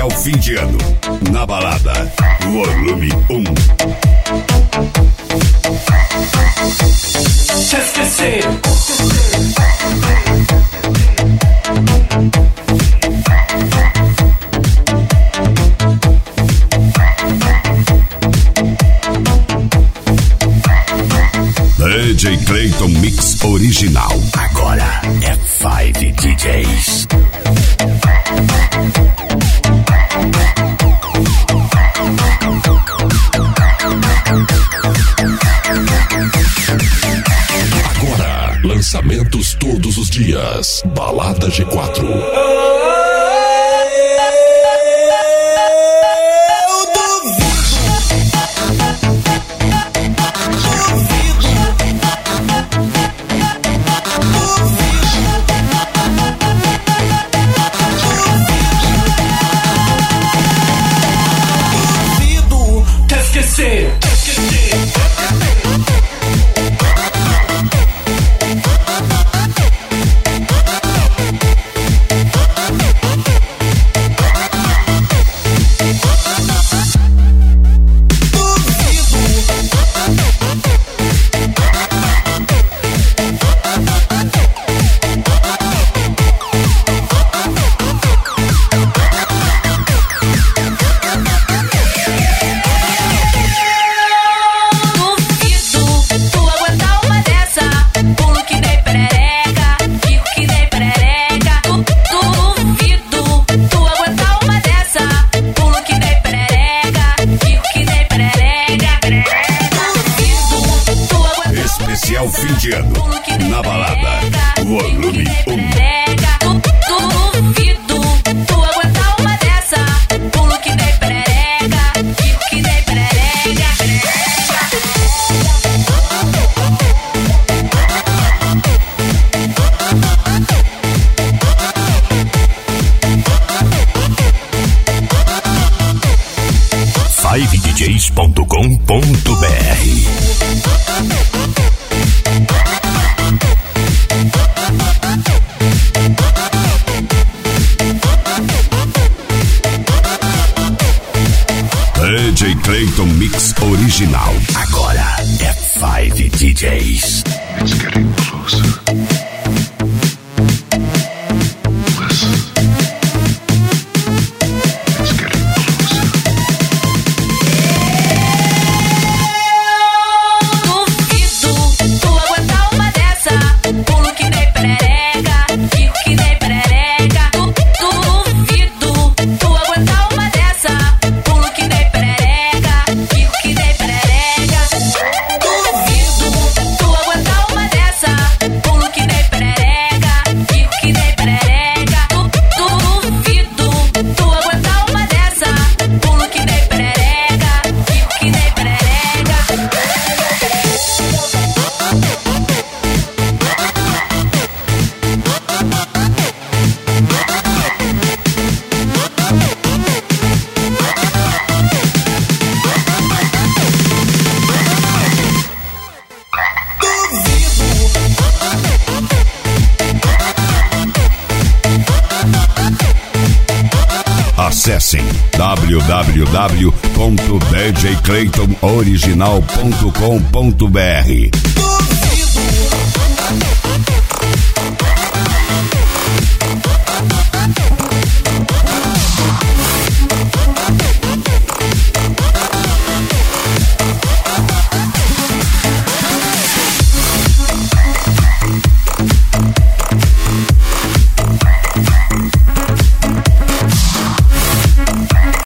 Especial fim de ano. Na balada, volume 1. Te esquecer. DJ Clayton Mix Original. Agora é 5 DJs. Agora, lançamentos todos os dias. Balada G4. Especial fim de ano. Na balada, volume 1. Duvido tu aguentar uma dessa. Pulo que nem perereca, fico que nem perereca. fivedjs.com.br. DJ Clayton Mix Original. Agora é 5 DJs. It's getting closer. Listen. It's getting closer. Duvido tu aguentar uma dessa. Pulo que nem perereca, fico que nem perereca. Duvido tu aguentar uma dessa. Pulo que nem perereca, fico que nem perereca. Duvido tu aguentar uma dessa. Pulo que nem perereca, fico que nem perereca. Duvido tu aguentar uma dessa. Pulo que nem perereca, fico que nem perereca. Acessem www.djclaytonoriginal.com.br.